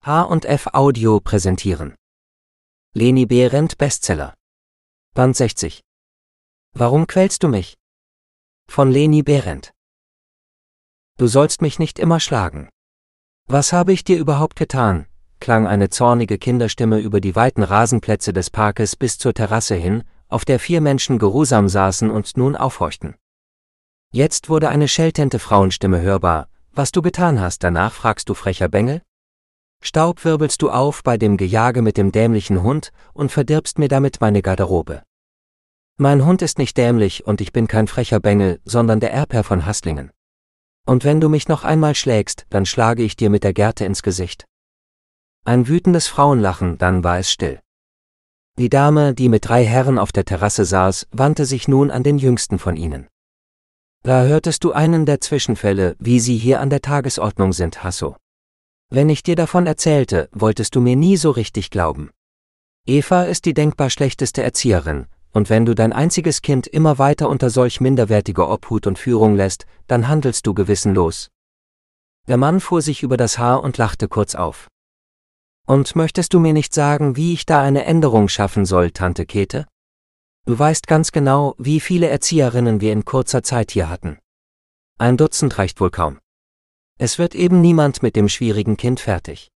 H&F Audio präsentieren. Leni Behrendt Bestseller. Band 60. Warum quälst du mich? Von Leni Behrendt. Du sollst mich nicht immer schlagen. Was habe ich dir überhaupt getan? Klang eine zornige Kinderstimme über die weiten Rasenplätze des Parkes bis zur Terrasse hin, auf der 4 Menschen geruhsam saßen und nun aufhorchten. Jetzt wurde eine scheltende Frauenstimme hörbar. Was du getan hast, danach fragst du, frecher Bengel? Staub wirbelst du auf bei dem Gejage mit dem dämlichen Hund und verdirbst mir damit meine Garderobe. Mein Hund ist nicht dämlich und ich bin kein frecher Bengel, sondern der Erbherr von Haslingen. Und wenn du mich noch einmal schlägst, dann schlage ich dir mit der Gerte ins Gesicht. Ein wütendes Frauenlachen, dann war es still. Die Dame, die mit 3 Herren auf der Terrasse saß, wandte sich nun an den jüngsten von ihnen. Da hörtest du einen der Zwischenfälle, wie sie hier an der Tagesordnung sind, Hasso. Wenn ich dir davon erzählte, wolltest du mir nie so richtig glauben. Eva ist die denkbar schlechteste Erzieherin, und wenn du dein einziges Kind immer weiter unter solch minderwertiger Obhut und Führung lässt, dann handelst du gewissenlos. Der Mann fuhr sich über das Haar und lachte kurz auf. Und möchtest du mir nicht sagen, wie ich da eine Änderung schaffen soll, Tante Käthe? Du weißt ganz genau, wie viele Erzieherinnen wir in kurzer Zeit hier hatten. 1 Dutzend reicht wohl kaum. Es wird eben niemand mit dem schwierigen Kind fertig.